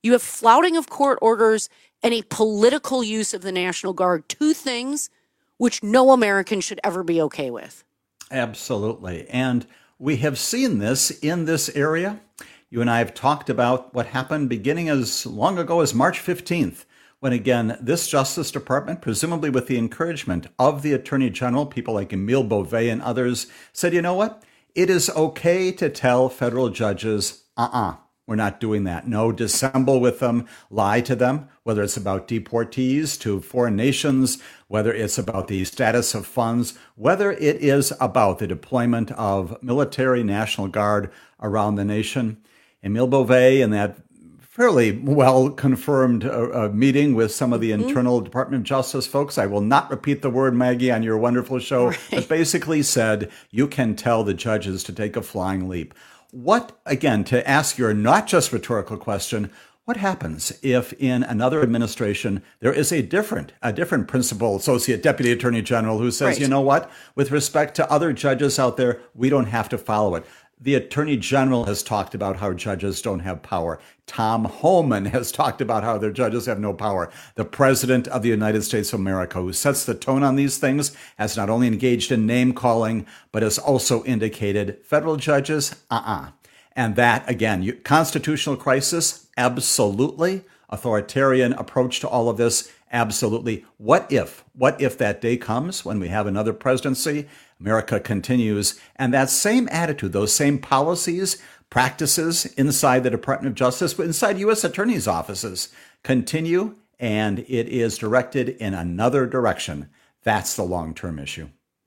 You have flouting of court orders and a political use of the National Guard, two things which no American should ever be okay with. Absolutely. And we have seen this in this area. You and I have talked about what happened beginning as long ago as March 15th, when again, this Justice Department, presumably with the encouragement of the Attorney General, people like Emile Beauvais and others, said, you know what? It is okay to tell federal judges, we're not doing that. No, dissemble with them, lie to them, whether it's about deportees to foreign nations, whether it's about the status of funds, whether it is about the deployment of military National Guard around the nation. Emile Beauvais and that fairly well-confirmed meeting with some of the internal Department of Justice folks. I will not repeat the word, Maggie, on your wonderful show, but basically said you can tell the judges to take a flying leap. What, again, to ask your not just rhetorical question, what happens if in another administration there is a different principal associate deputy attorney general who says, you know what, with respect to other judges out there, we don't have to follow it. The Attorney General has talked about how judges don't have power. Tom Homan has talked about how their judges have no power. The President of the United States of America, who sets the tone on these things, has not only engaged in name-calling, but has also indicated federal judges, And that, again, constitutional crisis, absolutely. Authoritarian approach to all of this, absolutely. What if that day comes when we have another presidency, America continues, and that same attitude, those same policies, practices inside the Department of Justice, but inside U.S. attorneys' offices continue, and it is directed in another direction. That's the long-term issue.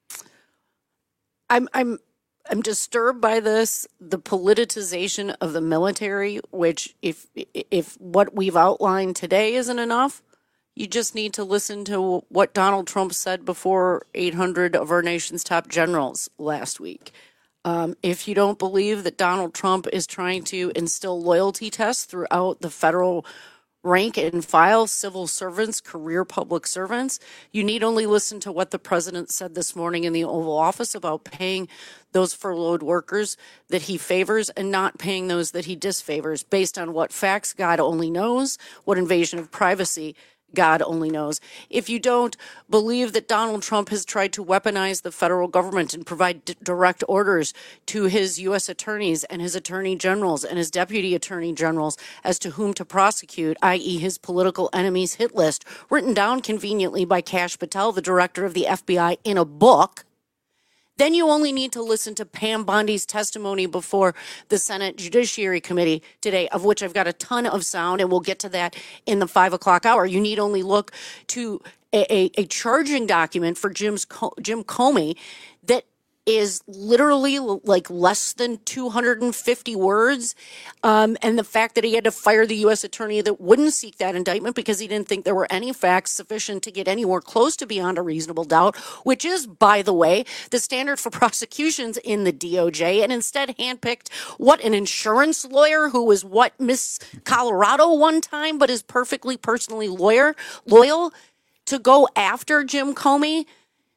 I'm disturbed by this, the politicization of the military, which if what we've outlined today isn't enough, you just need to listen to what Donald Trump said before 800 of our nation's top generals last week. If you don't believe that Donald Trump is trying to instill loyalty tests throughout the federal rank and file, civil servants, career public servants, you need only listen to what the president said this morning in the Oval Office about paying those furloughed workers that he favors and not paying those that he disfavors based on what facts God only knows, what invasion of privacy God only knows. If you don't believe that Donald Trump has tried to weaponize the federal government and provide direct orders to his U.S. attorneys and his attorney generals and his deputy attorney generals as to whom to prosecute, i.e. his political enemies hit list, written down conveniently by Kash Patel, the director of the FBI, in a book, then you only need to listen to Pam Bondi's testimony before the Senate Judiciary Committee today, of which I've got a ton of sound, and we'll get to that in the 5 o'clock hour. You need only look to a charging document for Jim Comey that is literally like less than 250 words. And the fact that he had to fire the U.S. attorney that wouldn't seek that indictment because he didn't think there were any facts sufficient to get anywhere close to beyond a reasonable doubt, which is, by the way, the standard for prosecutions in the DOJ, and instead handpicked an insurance lawyer who was Miss Colorado one time, but is perfectly personally loyal to go after Jim Comey.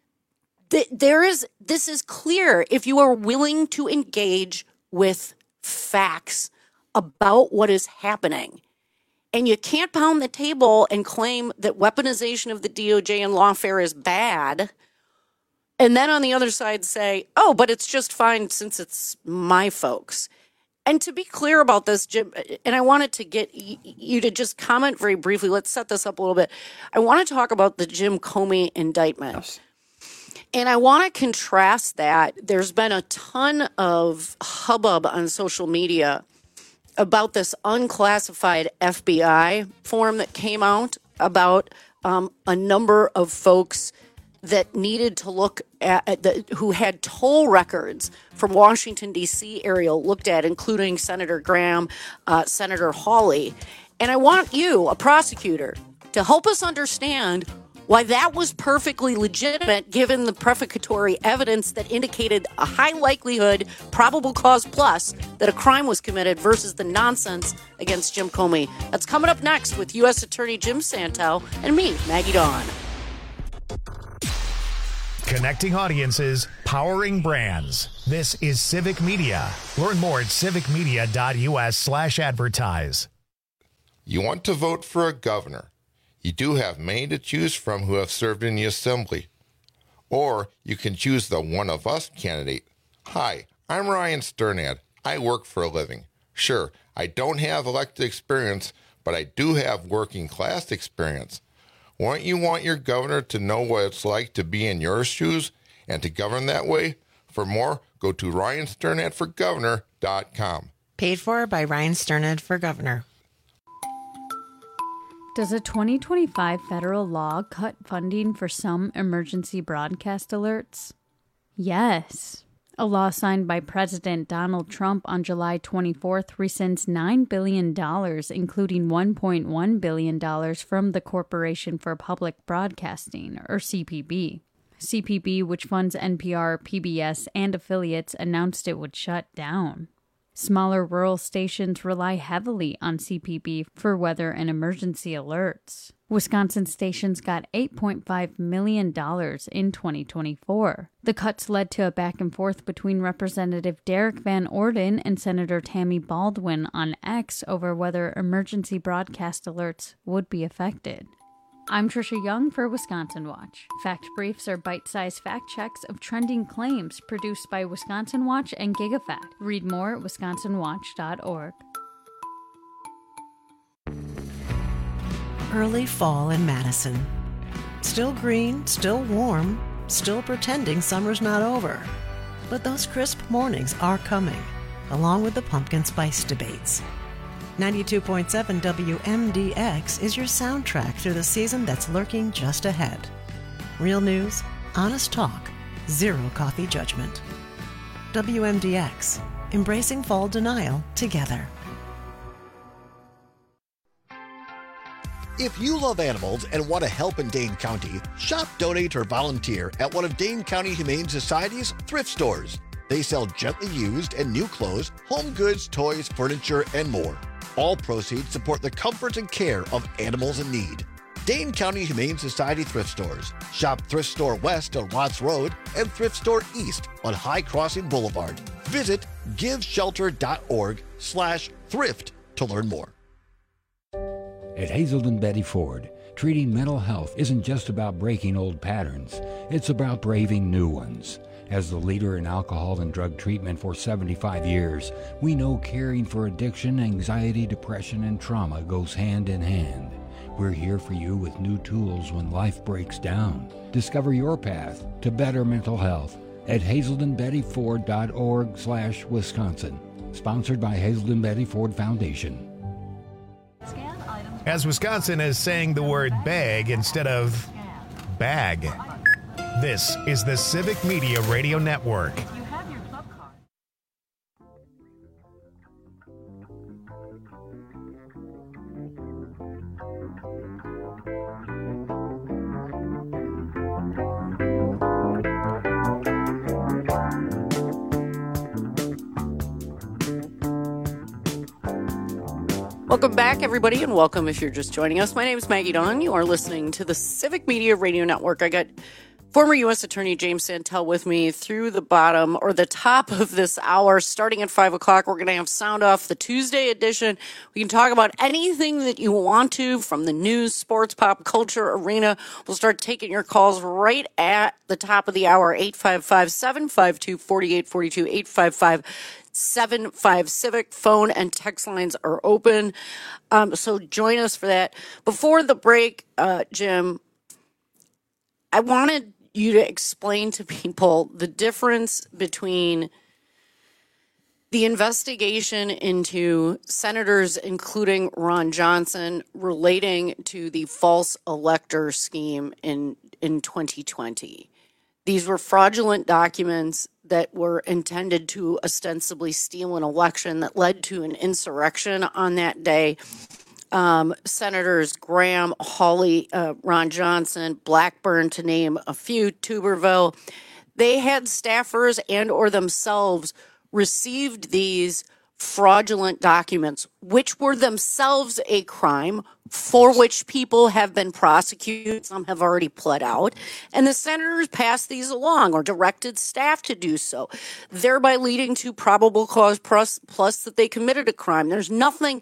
This is clear. If you are willing to engage with facts about what is happening, and you can't pound the table and claim that weaponization of the DOJ and lawfare is bad, and then on the other side say, oh, but it's just fine since it's my folks. And to be clear about this, Jim, and I wanted to get you to just comment very briefly. Let's set this up a little bit. I want to talk about the Jim Comey indictment. Yes. And I want to contrast that. There's been a ton of hubbub on social media about this unclassified FBI form that came out about a number of folks that needed to look at who had toll records from Washington, D.C. area looked at, including Senator Graham, Senator Hawley. And I want you, a prosecutor, to help us understand why that was perfectly legitimate given the prefatory evidence that indicated a high likelihood, probable cause plus, that a crime was committed versus the nonsense against Jim Comey. That's coming up next with U.S. Attorney Jim Santel and me, Maggie Dawn. Connecting audiences, powering brands. This is Civic Media. Learn more at civicmedia.us/advertise. You want to vote for a governor. You do have many to choose from who have served in the assembly. Or you can choose the one of us candidate. Hi, I'm Ryan Sternad. I work for a living. Sure, I don't have elected experience, but I do have working class experience. Wouldn't you want your governor to know what it's like to be in your shoes and to govern that way? For more, go to ryansternadforgovernor.com. Paid for by Ryan Sternad for Governor. Does a 2025 federal law cut funding for some emergency broadcast alerts? Yes. A law signed by President Donald Trump on July 24th rescinds $9 billion, including $1.1 billion from the Corporation for Public Broadcasting, or CPB. CPB, which funds NPR, PBS, and affiliates, announced it would shut down. Smaller rural stations rely heavily on CPB for weather and emergency alerts. Wisconsin stations got $8.5 million in 2024. The cuts led to a back and forth between Representative Derek Van Orden and Senator Tammy Baldwin on X over whether emergency broadcast alerts would be affected. I'm Trisha Young for Wisconsin Watch. Fact briefs are bite-sized fact checks of trending claims produced by Wisconsin Watch and GigaFact. Read more at wisconsinwatch.org. Early fall in Madison. Still green, still warm, still pretending summer's not over. But those crisp mornings are coming, along with the pumpkin spice debates. 92.7 WMDX is your soundtrack through the season that's lurking just ahead. Real news, honest talk, zero coffee judgment. WMDX, embracing fall denial together. If you love animals and want to help in Dane County, shop, donate, or volunteer at one of Dane County Humane Society's thrift stores. They sell gently used and new clothes, home goods, toys, furniture, and more. All proceeds support the comfort and care of animals in need. Dane County Humane Society thrift stores. Shop Thrift Store West on Watts Road and Thrift Store East on High Crossing Boulevard. Visit giveshelter.org/thrift to learn more. At Hazelden Betty Ford, treating mental health isn't just about breaking old patterns. It's about braving new ones. As the leader in alcohol and drug treatment for 75 years, we know caring for addiction, anxiety, depression, and trauma goes hand in hand. We're here for you with new tools when life breaks down. Discover your path to better mental health at hazeldenbettyford.org/Wisconsin. Sponsored by Hazelden Betty Ford Foundation. As Wisconsin is saying the word bag instead of bag. This is the Civic Media Radio Network. Welcome back, everybody, and welcome if you're just joining us. My name is Maggie Dawn. You are listening to the Civic Media Radio Network. I got former U.S. Attorney James Santel with me through the bottom or the top of this hour. Starting at 5 o'clock, we're going to have Sound Off, the Tuesday edition. We can talk about anything that you want to from the news, sports, pop culture arena. We'll start taking your calls right at the top of the hour, 855-752-4842, 855-75 Civic. Phone and text lines are open. So join us for that. Before the break, Jim, I wanted you to explain to people the difference between the investigation into senators, including Ron Johnson, relating to the false elector scheme in 2020. These were fraudulent documents that were intended to ostensibly steal an election that led to an insurrection on that day. Senators Graham, Hawley, Ron Johnson, Blackburn, to name a few, Tuberville, they had staffers and or themselves received these fraudulent documents, which were themselves a crime, for which people have been prosecuted. Some have already pled out. And the senators passed these along or directed staff to do so, thereby leading to probable cause plus that they committed a crime. There's nothing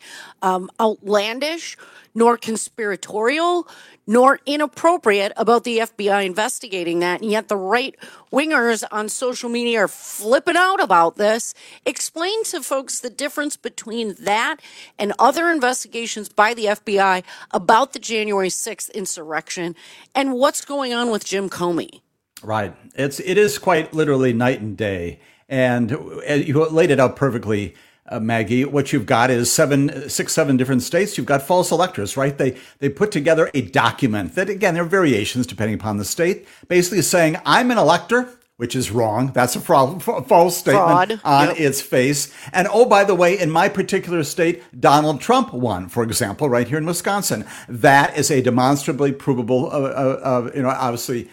outlandish nor conspiratorial nor inappropriate about the FBI investigating that. And yet the right wingers on social media are flipping out about this. Explain to folks the difference between that and other investigations by the FBI about the January 6th insurrection and what's going on with Jim Comey. Right. It is quite literally night and day. And you laid it out perfectly, Maggie. What you've got is 7 different states. You've got false electors, right? They put together a document that, again, there are variations depending upon the state, basically saying, I'm an elector, which is wrong. That's a false statement on its face. And oh, by the way, in my particular state, Donald Trump won, for example, right here in Wisconsin. That is a demonstrably provable, obviously,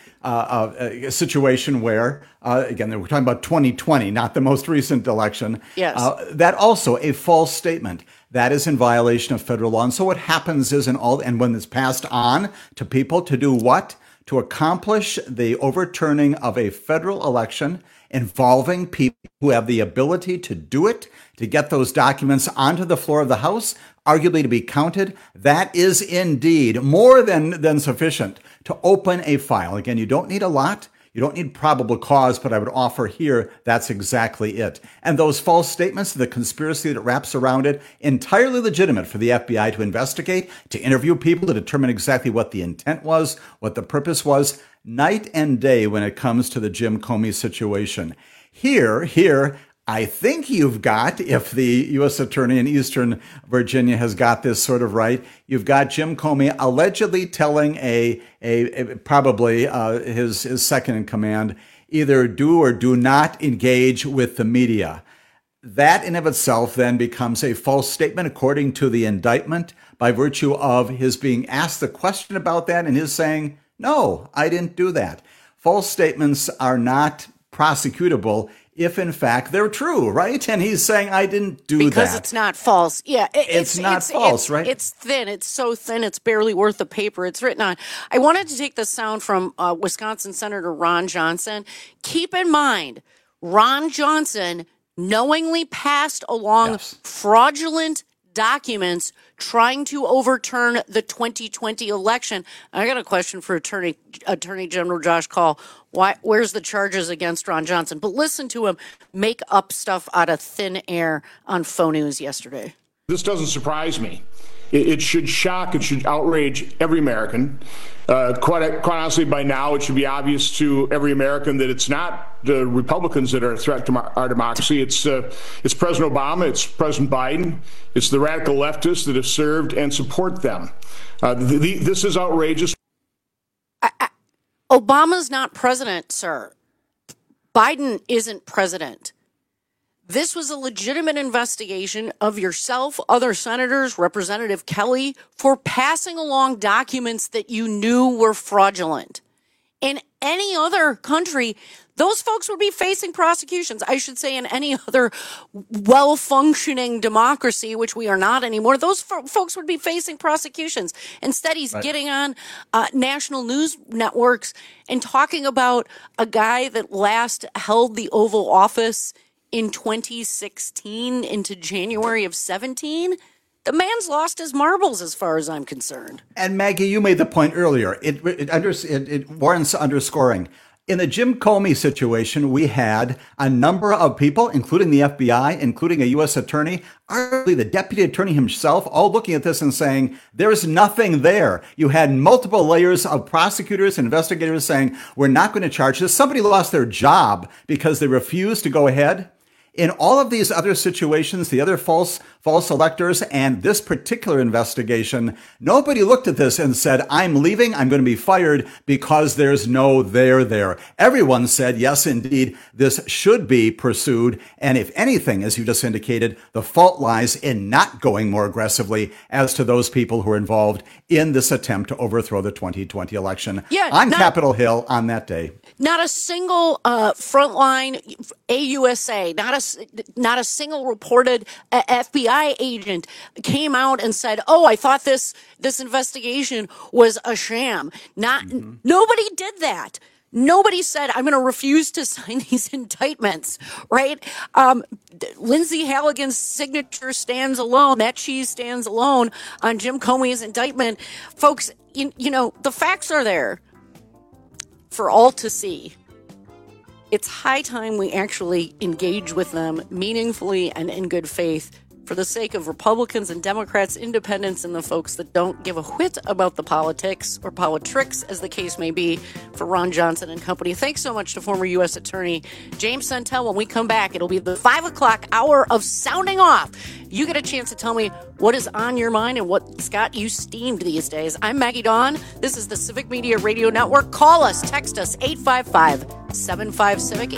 a situation where, again, we're talking about 2020, not the most recent election. Yes. That also a false statement. That is in violation of federal law. And so what happens is and when it's passed on to people to do what? To accomplish the overturning of a federal election involving people who have the ability to do it, to get those documents onto the floor of the House, arguably to be counted, that is indeed more than sufficient to open a file. Again, you don't need a lot. You don't need probable cause, but I would offer here that's exactly it. And those false statements, the conspiracy that wraps around it, entirely legitimate for the FBI to investigate, to interview people, to determine exactly what the intent was, what the purpose was, night and day when it comes to the Jim Comey situation. Here, I think you've got, if the U.S. Attorney in Eastern Virginia has got this sort of right, you've got Jim Comey allegedly telling probably his second in command, either do or do not engage with the media. That in of itself then becomes a false statement according to the indictment by virtue of his being asked the question about that and his saying, no, I didn't do that. False statements are not prosecutable if in fact they're true, right? And he's saying, I didn't do that. Because it's not false. Yeah. It's not false, right? It's thin. It's so thin, it's barely worth the paper it's written on. I wanted to take the sound from Wisconsin Senator Ron Johnson. Keep in mind, Ron Johnson knowingly passed along fraudulent documents trying to overturn the 2020 election. I got a question for Attorney General Josh Kaul. Where's the charges against Ron Johnson? But listen to him make up stuff out of thin air on Faux News yesterday. This doesn't surprise me. It should shock, it should outrage every American. Quite honestly, by now, it should be obvious to every American that it's not the Republicans that are a threat to our democracy. It's President Obama, it's President Biden, it's the radical leftists that have served and support them. This is outrageous. Obama's not president, sir. Biden isn't president. This was a legitimate investigation of yourself, other senators, Representative Kelly, for passing along documents that you knew were fraudulent. In any other country, those folks would be facing prosecutions. I should say in any other well-functioning democracy, which we are not anymore, those folks would be facing prosecutions. Instead, he's getting on national news networks and talking about a guy that last held the Oval Office in 2016 into January of 17. The man's lost his marbles as far as I'm concerned. And Maggie, you made the point earlier. It warrants underscoring. In the Jim Comey situation, we had a number of people, including the FBI, including a U.S. attorney, arguably the deputy attorney himself, all looking at this and saying, there's nothing there. You had multiple layers of prosecutors and investigators saying, we're not going to charge this. Somebody lost their job because they refused to go ahead. In all of these other situations, the other false electors and this particular investigation, nobody looked at this and said, I'm leaving, I'm going to be fired because there's no there. Everyone said, yes, indeed, this should be pursued. And if anything, as you just indicated, the fault lies in not going more aggressively as to those people who are involved in this attempt to overthrow the 2020 election on Capitol Hill on that day. Not a single frontline AUSA, not a a single reported FBI agent came out and said, "Oh, I thought this investigation was a sham." Nobody did that. Nobody said, "I'm going to refuse to sign these indictments," right? Lindsay Halligan's signature stands alone. That cheese stands alone on Jim Comey's indictment. Folks, you know, the facts are there for all to see. It's high time we actually engage with them meaningfully and in good faith for the sake of Republicans and Democrats, independents, and the folks that don't give a whit about the politics or politricks, as the case may be, for Ron Johnson and company. Thanks so much to former U.S. Attorney James Santel. When we come back, it'll be the 5 o'clock hour of sounding off. You get a chance to tell me what is on your mind and what's got you steamed these days. I'm Maggie Dawn. This is the Civic Media Radio Network. Call us, text us, 855-75-CIVIC,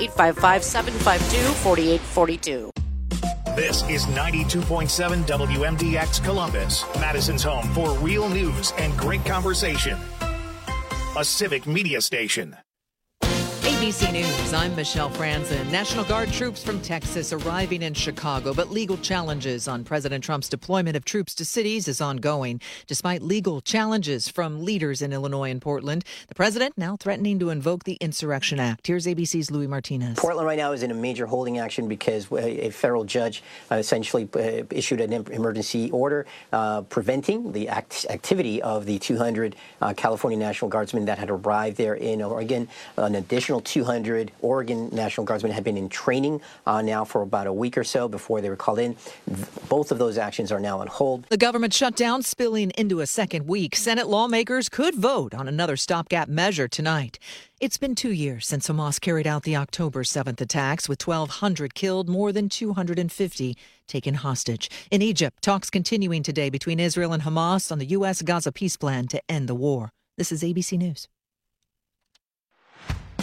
855-752-4842. This is 92.7 WMDX Columbus, Madison's home for real news and great conversation. A Civic Media station. ABC News, I'm Michelle Franzen. National Guard troops from Texas arriving in Chicago, but legal challenges on President Trump's deployment of troops to cities is ongoing. Despite legal challenges from leaders in Illinois and Portland, the president now threatening to invoke the Insurrection Act. Here's ABC's Louis Martinez. Portland right now is in a major holding action because a federal judge essentially issued an emergency order preventing the activity of the 200 California National Guardsmen that had arrived there in Oregon. An additional 200 Oregon National Guardsmen had been in training now for about a week or so before they were called in. Both of those actions are now on hold. The government shutdown spilling into a second week. Senate lawmakers could vote on another stopgap measure tonight. It's been 2 years since Hamas carried out the October 7th attacks, with 1,200 killed, more than 250 taken hostage. In Egypt, talks continuing today between Israel and Hamas on the U.S.-Gaza peace plan to end the war. This is ABC News.